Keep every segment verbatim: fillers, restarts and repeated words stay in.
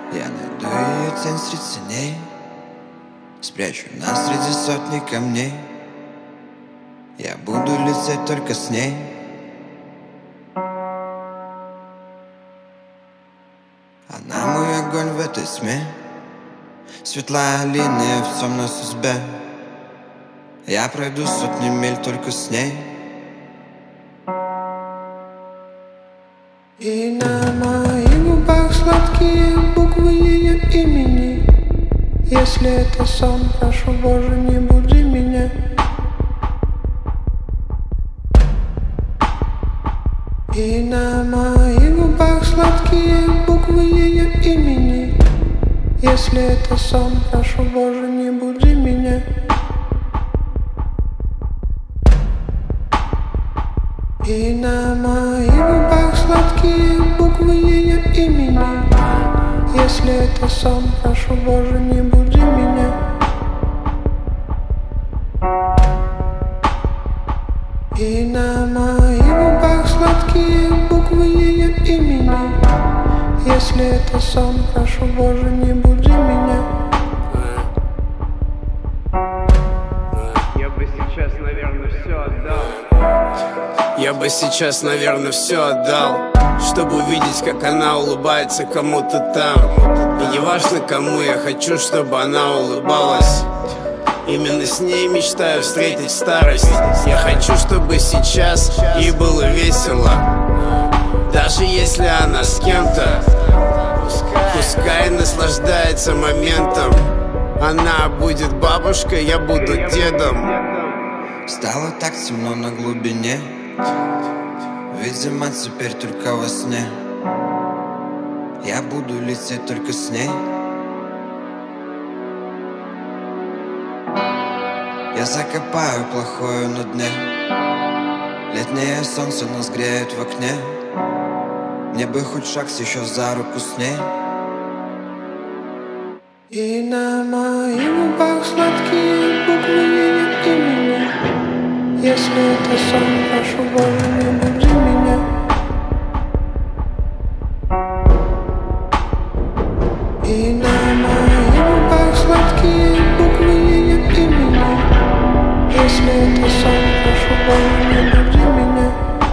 Я найду ее тень среди теней, спрячу нас среди сотни камней. Я буду лететь только с ней. Она мой огонь в этой тьме, светлая линия в темной судьбе. Я пройду сотни миль только с ней. И на моих губах сладкие буквы ее имени. Если это сон, прошу, Боже, не буди меня. И на моих губах сладкие буквы ее имени. Если это сон, прошу, Боже, не буди меня. И на моих губах сладкие буквы ее имени. Если это сон, прошу, Боже, не буди меня. И на моих губах сладкие буквы ее имени. Если это сон, прошу, Боже, не буди меня. Я бы сейчас, наверное, все отдал. Я бы сейчас, наверное, все отдал, чтобы увидеть, как она улыбается кому-то там. И не важно кому, я хочу, чтобы она улыбалась. Именно с ней мечтаю встретить старость. Я хочу, чтобы сейчас ей было весело. Даже если она с кем-то, пускай наслаждается моментом. Она будет бабушкой, я буду дедом. Стало так темно на глубине, видимо, теперь только во сне. Я буду лететь только с ней. Я закопаю плохое на дне. Летнее солнце нас греет в окне. Мне бы хоть шаг сейчас за руку с ней. И на моих губах сладкие буквы ее имени. Если это сон, прошу, Боже, не буди меня. И на моих губах сладкие буквы ее имени. Если это сон, прошу, Боже, не буди меня.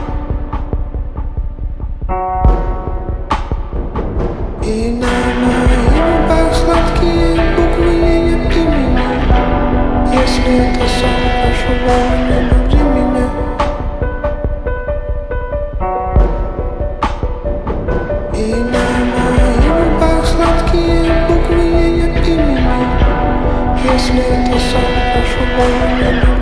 И на моих губах сладкие буквы ее имени. Если это сон, прошу, Боже, не буди меня. И на моих губах сладкие буквы ее имени. Если это сон, прошу, Боже, не буди меня.